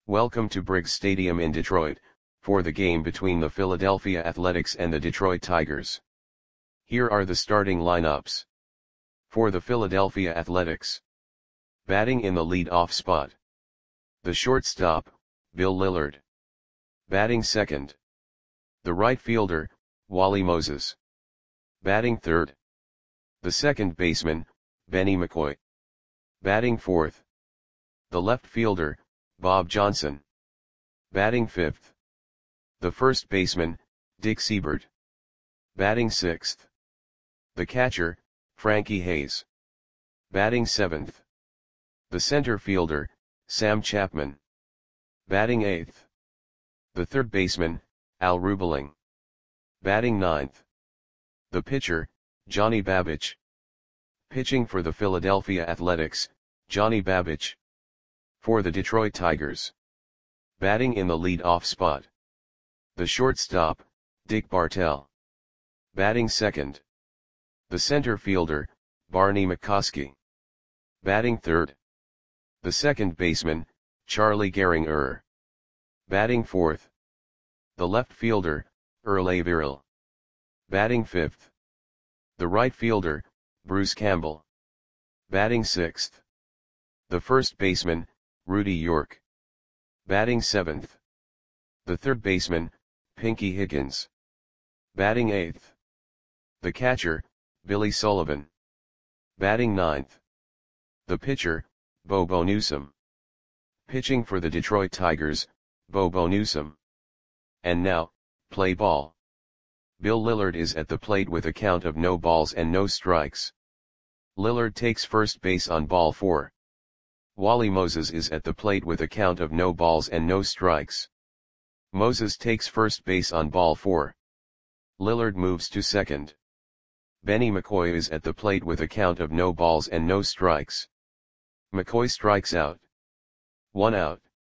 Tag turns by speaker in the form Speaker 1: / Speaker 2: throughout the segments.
Speaker 1: Welcome to Briggs Stadium in Detroit, for the game between the Philadelphia Athletics and the Detroit Tigers. Here are the starting lineups. For the Philadelphia Athletics. Batting in the lead-off spot. The shortstop, Bill Lillard. Batting second. The right fielder, Wally Moses. Batting third. The second baseman, Benny McCoy. Batting fourth. The left fielder, Bob Johnson. Batting fifth. The first baseman, Dick Seibert. Batting sixth. The catcher, Frankie Hayes. Batting seventh. The center fielder, Sam Chapman. Batting eighth. The third baseman, Al Rubeling. Batting ninth. The pitcher, Johnny Babich. Pitching for the Philadelphia Athletics, Johnny Babich. For the Detroit Tigers. Batting in the lead-off spot. The shortstop, Dick Bartell. Batting second. The center fielder, Barney McCoskey. Batting third. The second baseman, Charlie Gehringer. Batting fourth. The left fielder, Earl Averill. Batting fifth. The right fielder, Bruce Campbell. Batting sixth. The first baseman, Rudy York. Batting seventh. The third baseman, Pinky Higgins. Batting eighth. The catcher, Billy Sullivan. Batting ninth. The pitcher, Bobo Newsom. Pitching for the Detroit Tigers, Bobo Newsom. And now, play ball. Bill Lillard is at the plate with a count of no balls and no strikes. Lillard takes first base on ball 4. Wally Moses is at the plate with a count of no balls and no strikes. Moses takes first base on ball 4. Lillard moves to second. Benny McCoy is at the plate with a count of no balls and no strikes. McCoy strikes out. 1 out.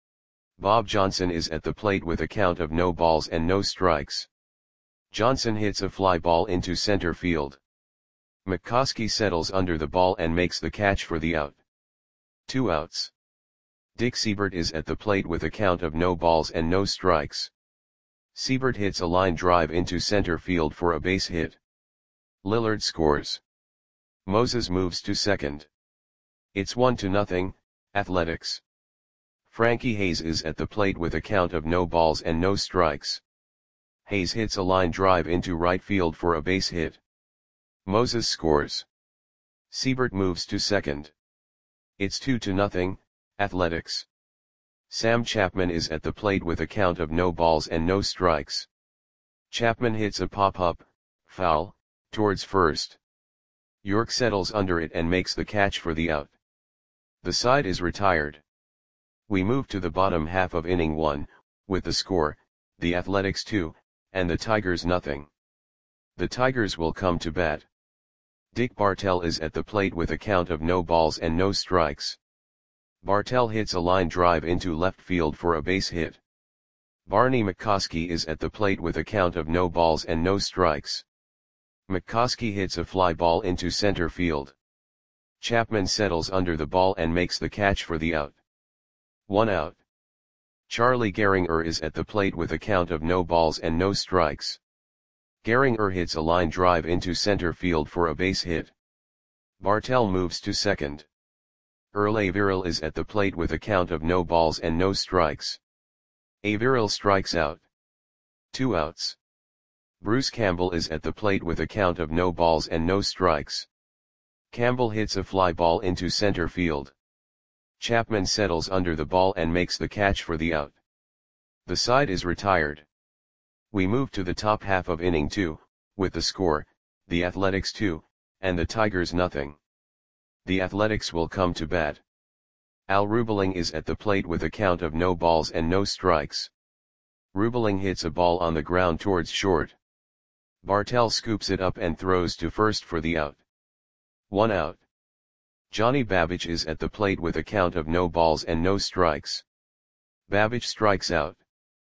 Speaker 1: Bob Johnson is at the plate with a count of no balls and no strikes. Johnson hits a fly ball into center field. McCoskey settles under the ball and makes the catch for the out. 2 outs. Dick Seibert is at the plate with a count of no balls and no strikes. Seibert hits a line drive into center field for a base hit. Lillard scores. Moses moves to second. It's 1-0, Athletics. Frankie Hayes is at the plate with a count of no balls and no strikes. Hayes hits a line drive into right field for a base hit. Moses scores. Seibert moves to second. It's 2-0, Athletics. Sam Chapman is at the plate with a count of no balls and no strikes. Chapman hits a pop-up, foul, towards first. York settles under it and makes the catch for the out. The side is retired. We move to the bottom half of inning 1, with the score, the Athletics 2, and the Tigers 0. The Tigers will come to bat. Dick Bartell is at the plate with a count of no balls and no strikes. Bartell hits a line drive into left field for a base hit. Barney McCoskey is at the plate with a count of no balls and no strikes. McCoskey hits a fly ball into center field. Chapman settles under the ball and makes the catch for the out. 1 out. Charlie Gehringer is at the plate with a count of no balls and no strikes. Gehringer hits a line drive into center field for a base hit. Bartell moves to second. Earl Averill is at the plate with a count of no balls and no strikes. Averill strikes out. 2 outs. Bruce Campbell is at the plate with a count of no balls and no strikes. Campbell hits a fly ball into center field. Chapman settles under the ball and makes the catch for the out. The side is retired. We move to the top half of inning 2, with the score, the Athletics 2, and the Tigers 0. The Athletics will come to bat. Al Rubeling is at the plate with a count of no balls and no strikes. Rubeling hits a ball on the ground towards short. Bartell scoops it up and throws to first for the out. 1 out. Johnny Babich is at the plate with a count of no balls and no strikes. Babich strikes out.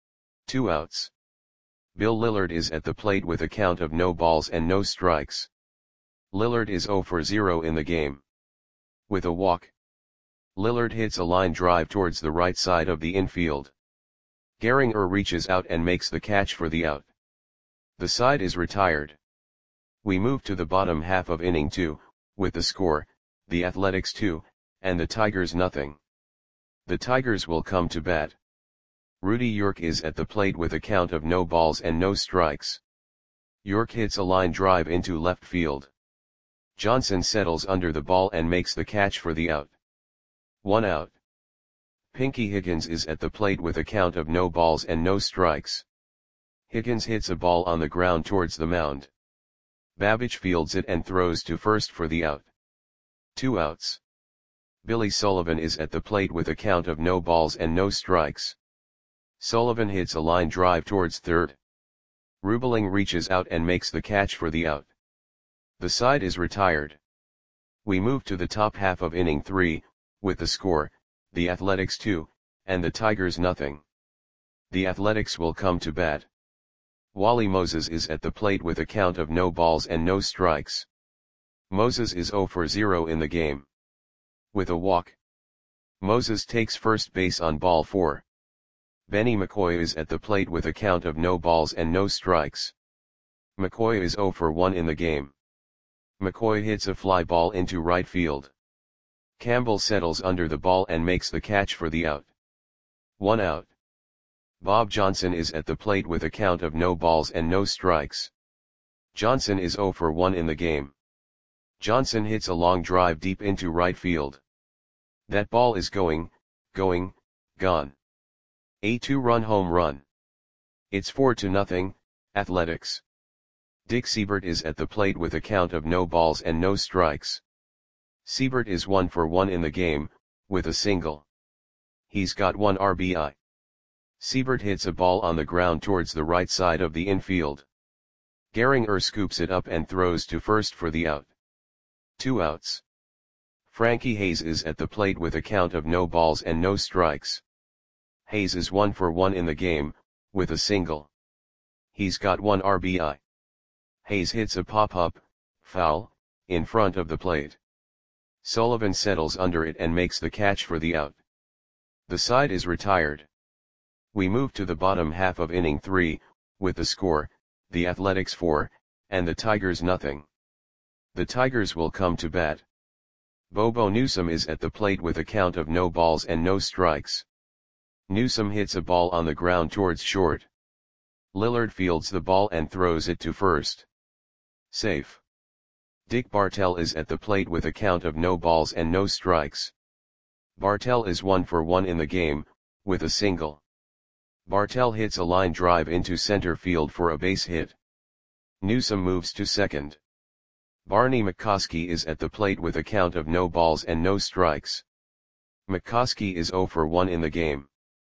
Speaker 1: 2 outs. Bill Lillard is at the plate with a count of no balls and no strikes. Lillard is 0 for 0 in the game. With a walk. Lillard hits a line drive towards the right side of the infield. Gehringer reaches out and makes the catch for the out. The side is retired. We move to the bottom half of inning 2, with the score, the Athletics 2, and the Tigers nothing. The Tigers will come to bat. Rudy York is at the plate with a count of no balls and no strikes. York hits a line drive into left field. Johnson settles under the ball and makes the catch for the out. 1 out. Pinky Higgins is at the plate with a count of no balls and no strikes. Higgins hits a ball on the ground towards the mound. Babbage fields it and throws to first for the out. 2 outs. Billy Sullivan is at the plate with a count of no balls and no strikes. Sullivan hits a line drive towards third. Rubeling reaches out and makes the catch for the out. The side is retired. We move to the top half of inning 3, with the score, the Athletics 2, and the Tigers nothing. The Athletics will come to bat. Wally Moses is at the plate with a count of no balls and no strikes. Moses is 0 for 0 in the game. With a walk, Moses takes first base on ball 4. Benny McCoy is at the plate with a count of no balls and no strikes. McCoy is 0 for 1 in the game. McCoy hits a fly ball into right field. Campbell settles under the ball and makes the catch for the out. 1 out. Bob Johnson is at the plate with a count of no balls and no strikes. Johnson is 0 for 1 in the game. Johnson hits a long drive deep into right field. That ball is gone. A 2-run home run. It's 4-0, Athletics. Dick Seibert is at the plate with a count of no balls and no strikes. Seibert is 1 for 1 in the game, with a single. He's got 1 RBI. Seibert hits a ball on the ground towards the right side of the infield. Gehringer scoops it up and throws to first for the out. 2 outs. Frankie Hayes is at the plate with a count of no balls and no strikes. Hayes is 1 for 1 in the game, with a single. He's got 1 RBI. Hayes hits a pop-up, foul, in front of the plate. Sullivan settles under it and makes the catch for the out. The side is retired. We move to the bottom half of inning 3, with the score, the Athletics 4, and the Tigers nothing. The Tigers will come to bat. Bobo Newsom is at the plate with a count of no balls and no strikes. Newsom hits a ball on the ground towards short. Lillard fields the ball and throws it to first. Safe. Dick Bartell is at the plate with a count of no balls and no strikes. Bartell is 1 for 1 in the game, with a single. Bartell hits a line drive into center field for a base hit. Newsom moves to second. Barney McCoskey is at the plate with a count of no balls and no strikes. McCoskey is 0 for 1 in the game.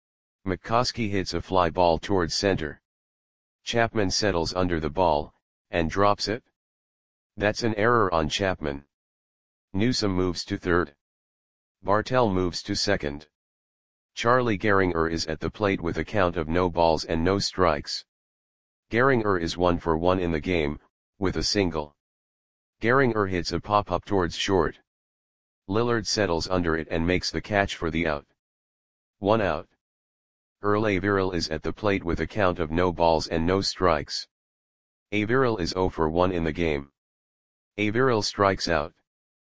Speaker 1: McCoskey hits a fly ball towards center. Chapman settles under the ball, and drops it. That's an error on Chapman. Newsom moves to third. Bartell moves to second. Charlie Gehringer is at the plate with a count of no balls and no strikes. Gehringer is 1 for 1 in the game, with a single. Gehringer hits a pop-up towards short. Lillard settles under it and makes the catch for the out. 1 out. Earl Averill is at the plate with a count of no balls and no strikes. Averill is 0 for 1 in the game. Averill strikes out.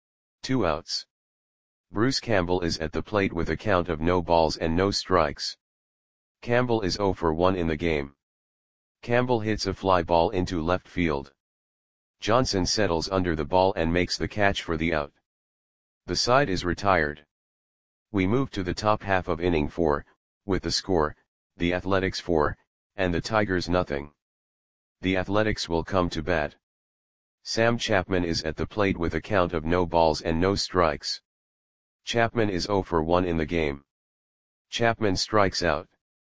Speaker 1: 2 outs. Bruce Campbell is at the plate with a count of no balls and no strikes. Campbell is 0 for 1 in the game. Campbell hits a fly ball into left field. Johnson settles under the ball and makes the catch for the out. The side is retired. We move to the top half of inning 4, with the score, the Athletics 4, and the Tigers nothing. The Athletics will come to bat. Sam Chapman is at the plate with a count of no balls and no strikes. Chapman is 0 for 1 in the game. Chapman strikes out.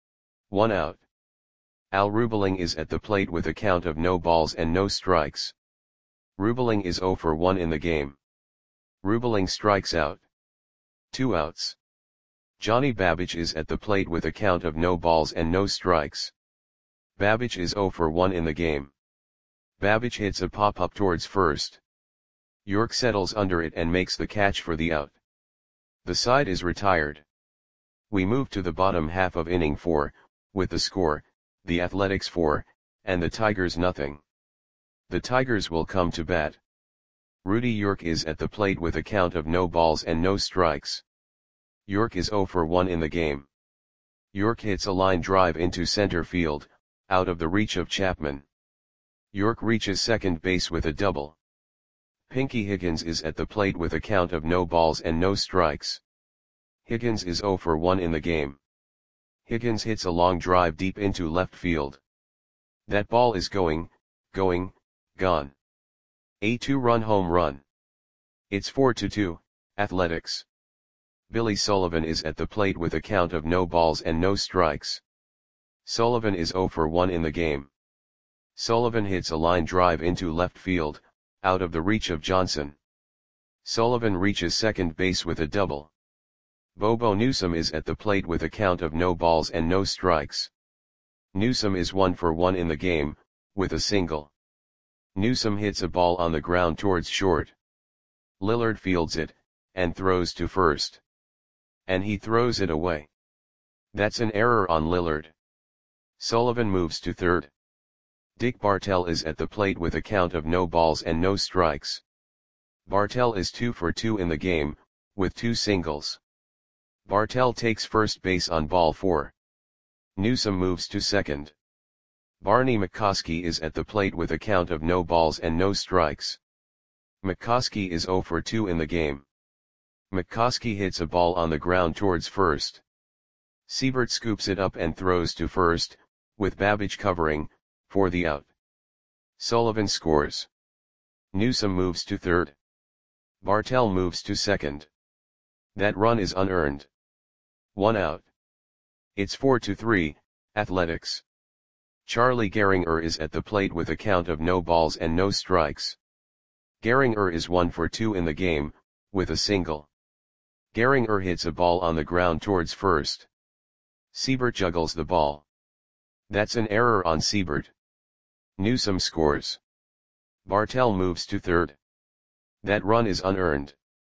Speaker 1: 1 out. Al Rubeling is at the plate with a count of no balls and no strikes. Rubeling is 0 for 1 in the game. Rubeling strikes out. 2 outs. Johnny Babbage is at the plate with a count of no balls and no strikes. Babbage is 0 for 1 in the game. Babbage hits a pop-up towards first. York settles under it and makes the catch for the out. The side is retired. We move to the bottom half of inning 4, with the score, the Athletics 4, and the Tigers nothing. The Tigers will come to bat. Rudy York is at the plate with a count of no balls and no strikes. York is 0 for 1 in the game. York hits a line drive into center field, out of the reach of Chapman. York reaches second base with a double. Pinky Higgins is at the plate with a count of no balls and no strikes. Higgins is 0 for 1 in the game. Higgins hits a long drive deep into left field. That ball is gone. A 2-run home run. It's 4-2, Athletics. Billy Sullivan is at the plate with a count of no balls and no strikes. Sullivan is 0 for 1 in the game. Sullivan hits a line drive into left field, out of the reach of Johnson. Sullivan reaches second base with a double. Bobo Newsom is at the plate with a count of no balls and no strikes. Newsom is 1 for 1 in the game, with a single. Newsom hits a ball on the ground towards short. Lillard fields it, and throws to first. And he throws it away. That's an error on Lillard. Sullivan moves to third. Dick Bartell is at the plate with a count of no balls and no strikes. Bartell is 2 for 2 in the game, with 2 singles. Bartell takes first base on ball 4. Newsom moves to second. Barney McCoskey is at the plate with a count of no balls and no strikes. McCoskey is 0 for 2 in the game. McCoskey hits a ball on the ground towards first. Siebert scoops it up and throws to first, with Babbage covering, for the out. Sullivan scores. Newsom moves to third. Bartell moves to second. That run is unearned. 1 out. It's 4-3, Athletics. Charlie Gehringer is at the plate with a count of no balls and no strikes. Gehringer is 1 for 2 in the game, with a single. Gehringer hits a ball on the ground towards first. Siebert juggles the ball. That's an error on Siebert. Newsom scores. Bartell moves to third. That run is unearned.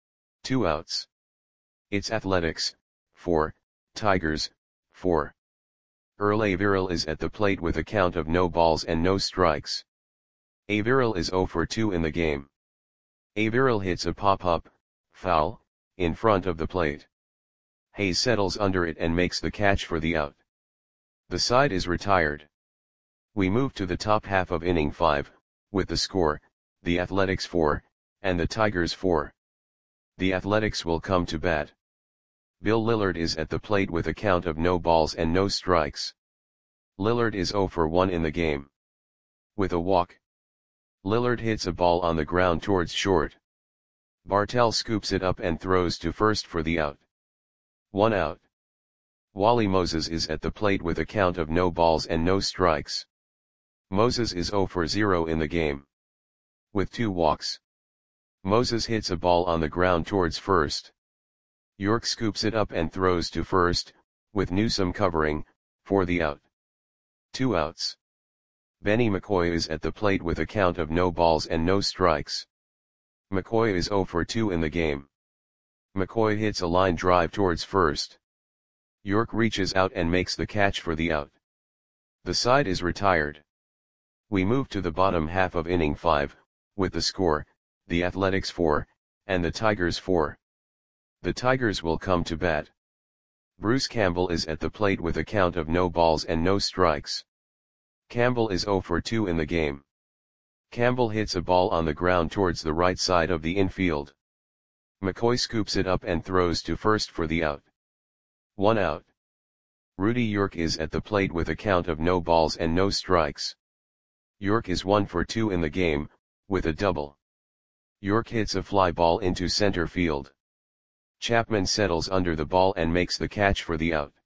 Speaker 1: 2 outs. It's Athletics, 4, Tigers, 4. Earl Averill is at the plate with a count of no balls and no strikes. Averill is 0 for 2 in the game. Averill hits a pop-up, foul, in front of the plate. Hayes settles under it and makes the catch for the out. The side is retired. We move to the top half of inning 5, with the score, the Athletics 4, and the Tigers 4. The Athletics will come to bat. Bill Lillard is at the plate with a count of no balls and no strikes. Lillard is 0 for 1 in the game. With a walk. Lillard hits a ball on the ground towards short. Bartell scoops it up and throws to first for the out. 1 out. Wally Moses is at the plate with a count of no balls and no strikes. Moses is 0 for 0 in the game. With 2 walks. Moses hits a ball on the ground towards first. York scoops it up and throws to first, with Newsom covering, for the out. 2 outs. Benny McCoy is at the plate with a count of no balls and no strikes. McCoy is 0 for 2 in the game. McCoy hits a line drive towards first. York reaches out and makes the catch for the out. The side is retired. We move to the bottom half of inning 5, with the score, the Athletics 4, and the Tigers 4. The Tigers will come to bat. Bruce Campbell is at the plate with a count of no balls and no strikes. Campbell is 0 for 2 in the game. Campbell hits a ball on the ground towards the right side of the infield. McCoy scoops it up and throws to first for the out. 1 out. Rudy York is at the plate with a count of no balls and no strikes. York is 1 for 2 in the game, with a double. York hits a fly ball into center field. Chapman settles under the ball and makes the catch for the out.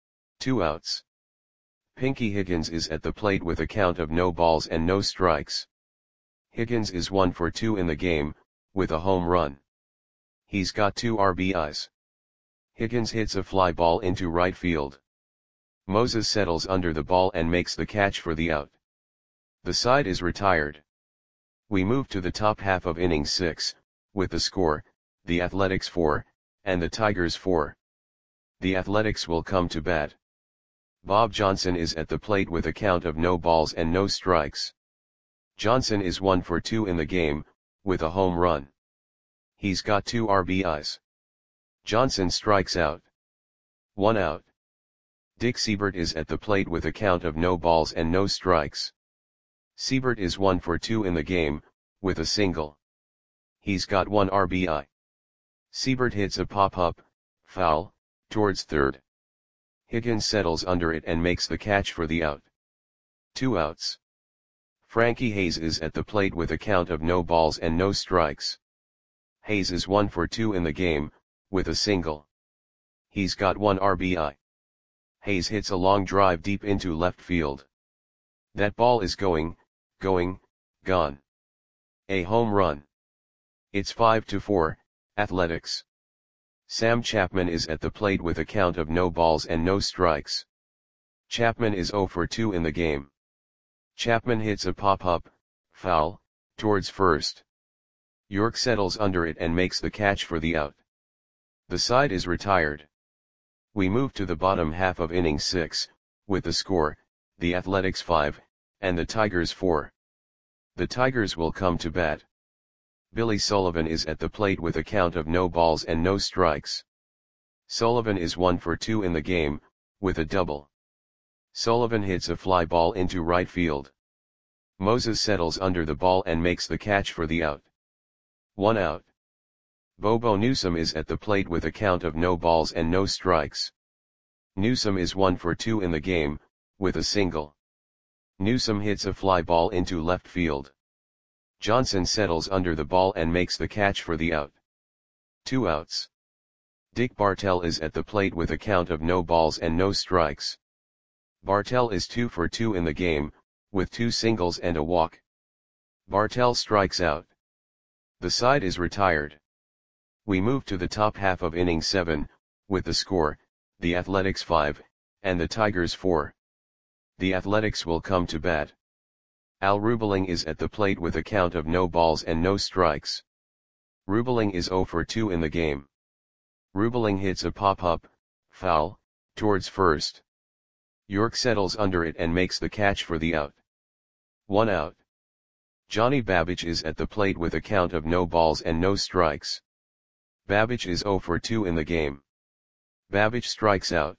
Speaker 1: 2 outs. Pinky Higgins is at the plate with a count of no balls and no strikes. Higgins is 1 for 2 in the game, with a home run. He's got 2 RBIs. Higgins hits a fly ball into right field. Moses settles under the ball and makes the catch for the out. The side is retired. We move to the top half of inning 6, with the score, the Athletics 4, and the Tigers 4. The Athletics will come to bat. Bob Johnson is at the plate with a count of no balls and no strikes. Johnson is 1 for 2 in the game, with a home run. He's got 2 RBIs. Johnson strikes out. 1 out. Dick Seibert is at the plate with a count of no balls and no strikes. Seibert is 1 for 2 in the game, with a single. He's got 1 RBI. Seibert hits a pop-up, foul, towards third. Higgins settles under it and makes the catch for the out. 2 outs. Frankie Hayes is at the plate with a count of no balls and no strikes. Hayes is 1 for 2 in the game, with a single. He's got 1 RBI. Hayes hits a long drive deep into left field. That ball is gone. A home run. It's 5-4, Athletics. Sam Chapman is at the plate with a count of no balls and no strikes. Chapman is 0 for 2 in the game. Chapman hits a pop-up, foul, towards first. York settles under it and makes the catch for the out. The side is retired. We move to the bottom half of inning 6, with the score, the Athletics 5, and the Tigers 4. The Tigers will come to bat. Billy Sullivan is at the plate with a count of no balls and no strikes. Sullivan is 1 for 2 in the game, with a double. Sullivan hits a fly ball into right field. Moses settles under the ball and makes the catch for the out. 1 out. Bobo Newsome is at the plate with a count of no balls and no strikes. Newsome is 1 for 2 in the game, with a single. Newsome hits a fly ball into left field. Johnson settles under the ball and makes the catch for the out. 2 outs. Dick Bartell is at the plate with a count of no balls and no strikes. Bartell is 2 for 2 in the game, with 2 singles and a walk. Bartell strikes out. The side is retired. We move to the top half of inning 7, with the score, the Athletics 5, and the Tigers 4. The Athletics will come to bat. Al Rubeling is at the plate with a count of no balls and no strikes. Rubeling is 0 for 2 in the game. Rubeling hits a pop-up, foul, towards first. York settles under it and makes the catch for the out. 1 out. Johnny Babbage is at the plate with a count of no balls and no strikes. Babbage is 0 for 2 in the game. Babbage strikes out.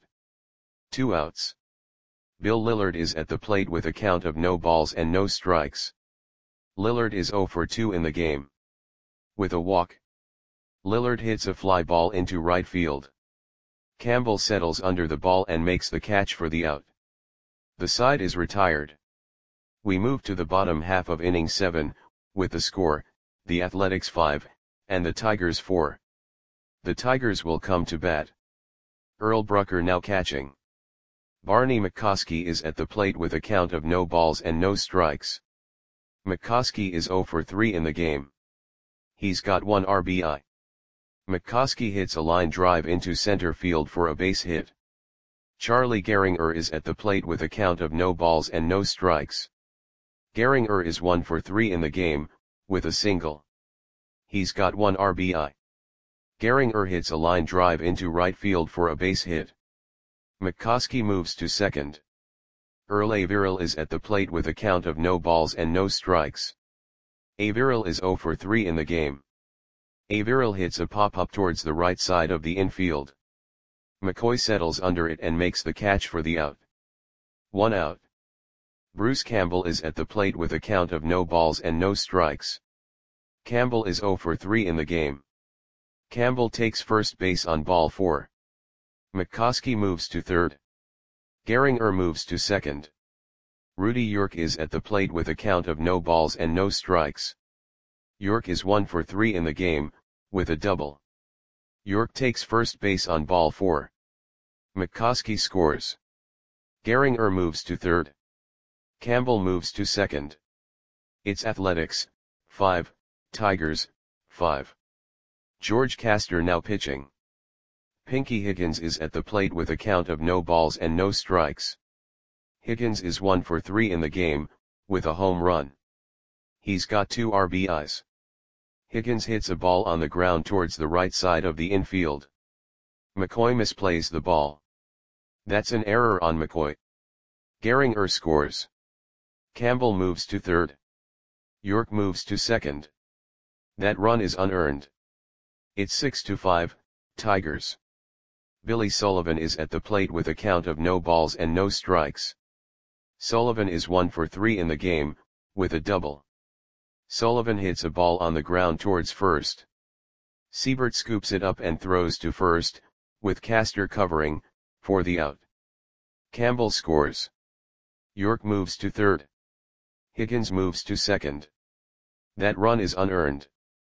Speaker 1: 2 outs. Bill Lillard is at the plate with a count of no balls and no strikes. Lillard is 0 for 2 in the game. With a walk. Lillard hits a fly ball into right field. Campbell settles under the ball and makes the catch for the out. The side is retired. We move to the bottom half of inning 7, with the score, the Athletics 5, and the Tigers 4. The Tigers will come to bat. Earl Brucker now catching. Barney McCoskey is at the plate with a count of no balls and no strikes. McCoskey is 0 for 3 in the game. He's got 1 RBI. McCoskey hits a line drive into center field for a base hit. Charlie Gehringer is at the plate with a count of no balls and no strikes. Gehringer is 1 for 3 in the game, with a single. He's got 1 RBI. Gehringer hits a line drive into right field for a base hit. McCoskey moves to second. Earl Averill is at the plate with a count of no balls and no strikes. Averill is 0 for 3 in the game. Averill hits a pop-up towards the right side of the infield. McCoy settles under it and makes the catch for the out. 1 out. Bruce Campbell is at the plate with a count of no balls and no strikes. Campbell is 0 for 3 in the game. Campbell takes first base on ball 4. McCoskey moves to third. Gehringer moves to second. Rudy York is at the plate with a count of no balls and no strikes. York is 1 for 3 in the game, with a double. York takes first base on ball 4. McCoskey scores. Gehringer moves to third. Campbell moves to second. It's Athletics, 5, Tigers, 5. George Castor now pitching. Pinky Higgins is at the plate with a count of no balls and no strikes. Higgins is 1 for 3 in the game, with a home run. He's got 2 RBIs. Higgins hits a ball on the ground towards the right side of the infield. McCoy misplays the ball. That's an error on McCoy. Gehringer scores. Campbell moves to third. York moves to second. That run is unearned. It's 6-5, Tigers. Billy Sullivan is at the plate with a count of no balls and no strikes. Sullivan is 1 for 3 in the game, with a double. Sullivan hits a ball on the ground towards first. Siebert scoops it up and throws to first, with Castor covering, for the out. Campbell scores. York moves to third. Higgins moves to second. That run is unearned.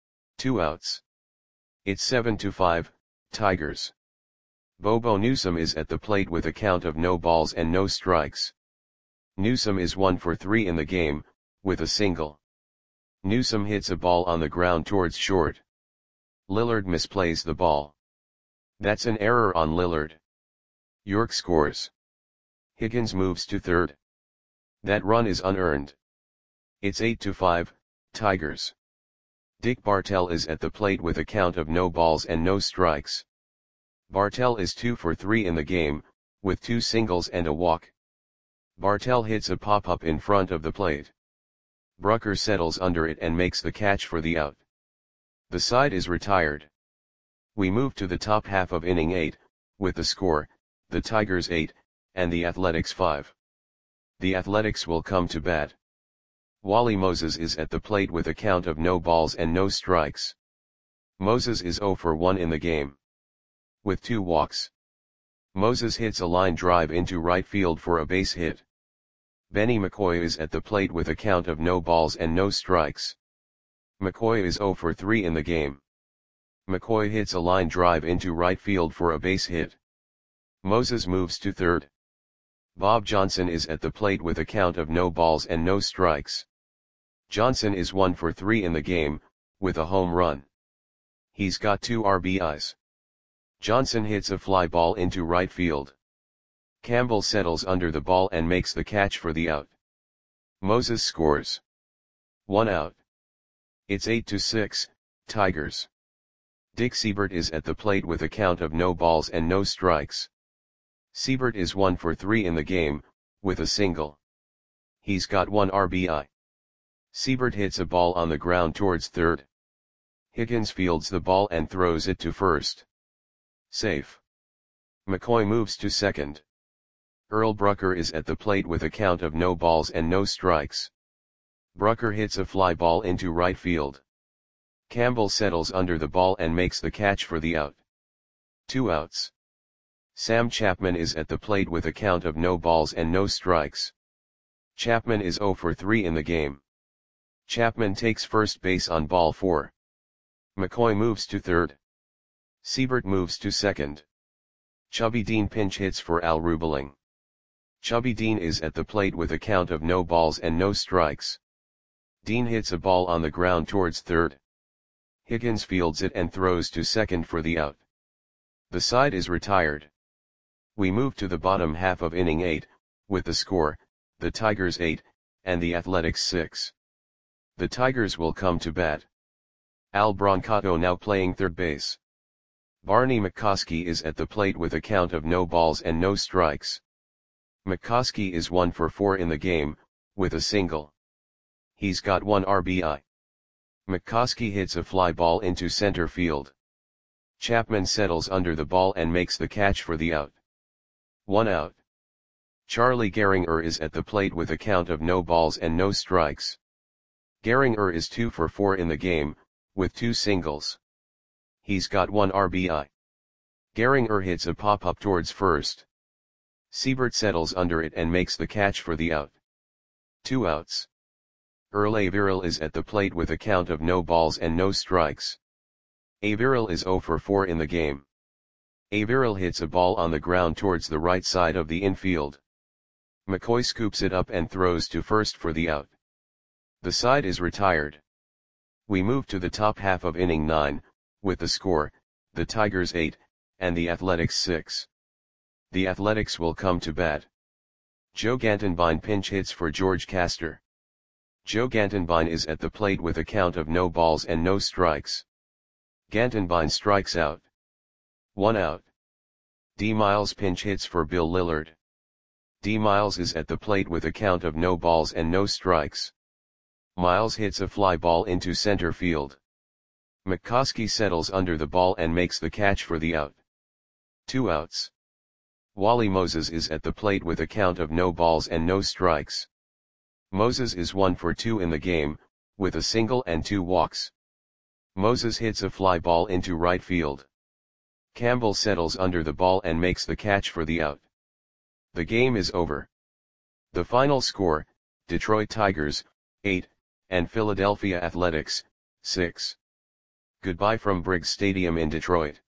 Speaker 1: 2 outs. It's 7-5, Tigers. Bobo Newsome is at the plate with a count of no balls and no strikes. Newsome is 1 for 3 in the game, with a single. Newsome hits a ball on the ground towards short. Lillard misplays the ball. That's an error on Lillard. York scores. Higgins moves to third. That run is unearned. It's 8-5, Tigers. Dick Bartell is at the plate with a count of no balls and no strikes. Bartell is 2 for 3 in the game, with 2 singles and a walk. Bartell hits a pop-up in front of the plate. Brucker settles under it and makes the catch for the out. The side is retired. We move to the top half of inning 8, with the score, the Tigers 8, and the Athletics 5. The Athletics will come to bat. Wally Moses is at the plate with a count of no balls and no strikes. Moses is 0 for 1 in the game, with 2 walks. Moses hits a line drive into right field for a base hit. Benny McCoy is at the plate with a count of no balls and no strikes. McCoy is 0 for 3 in the game. McCoy hits a line drive into right field for a base hit. Moses moves to third. Bob Johnson is at the plate with a count of no balls and no strikes. Johnson is 1 for 3 in the game, with a home run. He's got 2 RBIs. Johnson hits a fly ball into right field. Campbell settles under the ball and makes the catch for the out. Moses scores. 1 out. It's 8-6, Tigers. Dick Siebert is at the plate with a count of no balls and no strikes. Siebert is 1 for 3 in the game, with a single. He's got 1 RBI. Siebert hits a ball on the ground towards third. Higgins fields the ball and throws it to first. Safe. McCoy moves to second. Earl Brucker is at the plate with a count of no balls and no strikes. Brucker hits a fly ball into right field. Campbell settles under the ball and makes the catch for the out. 2 outs. Sam Chapman is at the plate with a count of no balls and no strikes. Chapman is 0 for 3 in the game. Chapman takes first base on ball 4. McCoy moves to third. Siebert moves to second. Chubby Dean pinch hits for Al Rubeling. Chubby Dean is at the plate with a count of no balls and no strikes. Dean hits a ball on the ground towards third. Higgins fields it and throws to second for the out. The side is retired. We move to the bottom half of inning 8, with the score, the Tigers 8, and the Athletics 6. The Tigers will come to bat. Al Brancato now playing third base. Barney McCoskey is at the plate with a count of no balls and no strikes. McCoskey is 1 for 4 in the game, with a single. He's got 1 RBI. McCoskey hits a fly ball into center field. Chapman settles under the ball and makes the catch for the out. 1 out. Charlie Gehringer is at the plate with a count of no balls and no strikes. Gehringer is 2 for 4 in the game, with 2 singles. He's got 1 RBI. Gehringer hits a pop-up towards first. Siebert settles under it and makes the catch for the out. 2 outs. Earl Averill is at the plate with a count of no balls and no strikes. Averill is 0 for 4 in the game. Averill hits a ball on the ground towards the right side of the infield. McCoy scoops it up and throws to first for the out. The side is retired. We move to the top half of inning 9, with the score, the Tigers 8, and the Athletics 6. The Athletics will come to bat. Joe Gantenbein pinch hits for George Castor. Joe Gantenbein is at the plate with a count of no balls and no strikes. Gantenbein strikes out. 1 out. D. Miles pinch hits for Bill Lillard. D. Miles is at the plate with a count of no balls and no strikes. Miles hits a fly ball into center field. McCoskey settles under the ball and makes the catch for the out. 2 outs. Wally Moses is at the plate with a count of no balls and no strikes. Moses is 1 for 2 in the game, with a single and 2 walks. Moses hits a fly ball into right field. Campbell settles under the ball and makes the catch for the out. The game is over. The final score, Detroit Tigers, 8, and Philadelphia Athletics, 6. Goodbye from Briggs Stadium in Detroit.